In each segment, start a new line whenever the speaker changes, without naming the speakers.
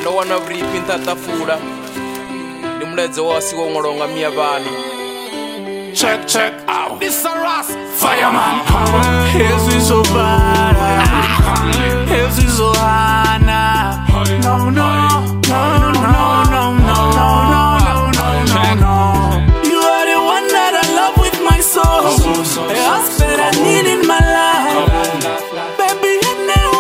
ndo wana vhurifhi nṱaṱafula ndi mulaedza wasi wo ṅwalwa nga Miyavhani.
Check out this a Ras Fireman. His is so bad, his is so hana. No, no, no, no, no, no, no, no, no, no. You are the one that I love with my soul. The husband I need in my life. Baby, you know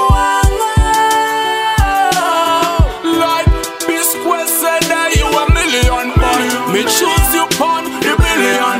like Bisquet said that you a million, boy. Me choose you upon the billion.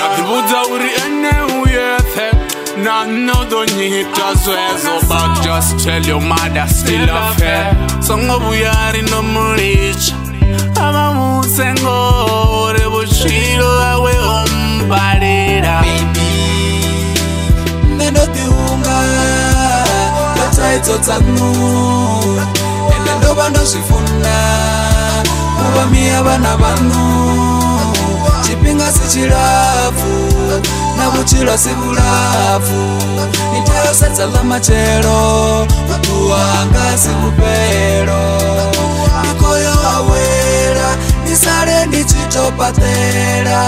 But just tell your mother still a fair. Songo buyari no muricha Ama musengo rebushiro awe ombarira.
Baby Nendo tiunga Kata ito tagnu Nendo bando shifuna Uba miya bana banu Chipinga si chirafu Nabuchira si bulafu Nitero satala machero Utuanga si upero Nikoyo awera Nisare nichitopatera.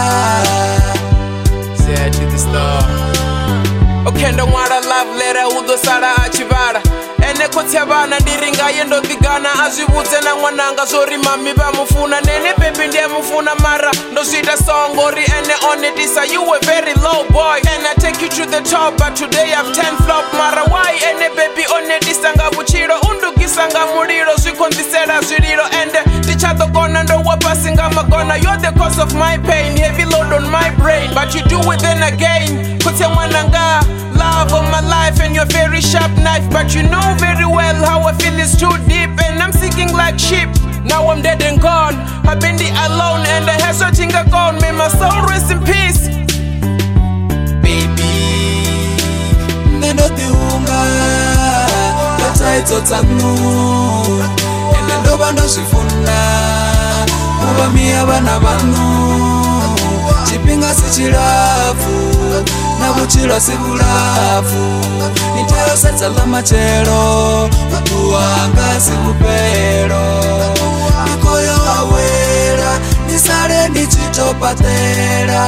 Say to the star. Okay, ndo mwara love letter udo sara achivara. Ene koti abana ndiringa yendo dhigana. Azivudze na mwananga zori mami bamufuna. Nene baby ndiye mufuna mara. No sweeter song ori ene on it isa. You were very low boy and I take you to the top. But today I've 10 flop mara. Why ene baby on it isa nga buchiro. Undu gisa nga muriro. Zvikondisera zviriro. Ende tichato gona ndo wapasinga magona. You're the cause of my pain. Heavy load on my brain. But you do it then again. Koti mwananga. Love of my life and your very sharp knife. But you know very well how I feel is too deep. And I'm sinking like sheep. Now I'm dead and gone. I've been the alone and the hesitating gone. May my soul rest in peace.
Baby Nendo tiunga Kata ito tagnu Nendo bando shifuna Uba miya bana banu Chipinga si chirafu Nabuchira si bulafu Nitero satala machero Utuanga si upero Nikoyo awera Nisare nichitopatera.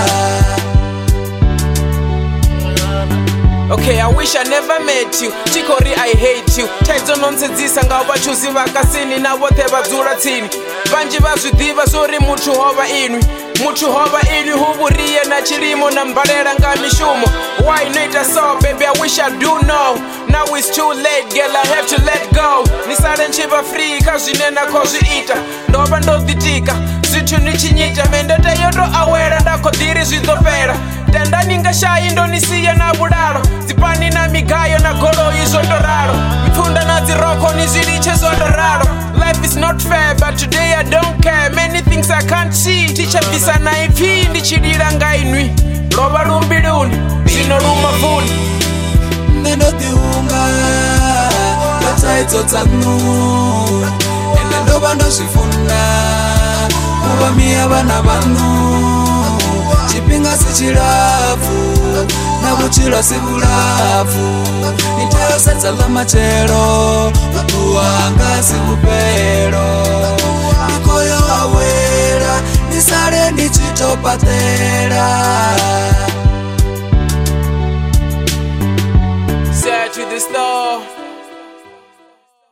Okay, I wish I never met you. Chikori, I hate you. Taizo nonsenzisa nga vachuzi vakasini na vote vadzura tsini. Vanji vazvidiva zori mutu hova inwi. Mutu hova inwi huvuriye na chirimo na mbarera nga mishumo. Why noita so baby, I wish I do know. Now it's too late, girl, I have to let go. Nisare nchiva free, kazvinena kozviita. Ndova ndodhitika, zvitu nichinyita. Mendete yoto awera, ndakodhiri zvitopera. Tenda ningashayi ndonisiye na budaro. Zipani na migayo na goroyi zondoraro. Mipfunda na dziroko nizviriche zondoraro. Life is not fair, but today I don't care. Many things I can't see. Tichabvisa naipi ndichidira ngainwi. Rova rumbiluni, zvinoruma vuni.
Nendo tiunga Kata ito tagnu Nendo bando shifuna Uba miya bana banu Chipinga si chirafu Nabuchira si bulafu Nitero satala machero Utuanga si upero Nikoyo awera Nisare nichitopatera.